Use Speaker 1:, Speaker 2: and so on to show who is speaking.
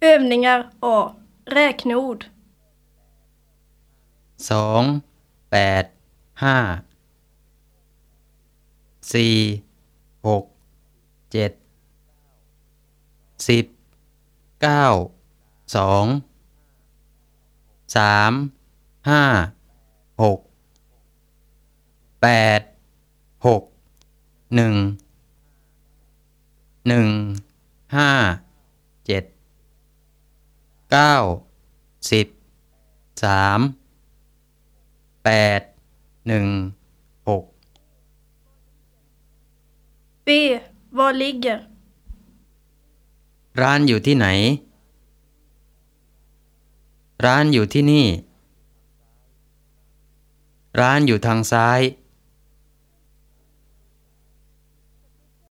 Speaker 1: Övningar A. Räkneord.
Speaker 2: 2 8 5 4 6 7 10 9 2 3 5 6 8 6 1 1 5 7 9 10 3 8 1 6
Speaker 1: B. Var ligger?
Speaker 2: ร้านอยู่ที่ไหน ร้านอยู่ที่นี่ ร้านอยู่ทางซ้าย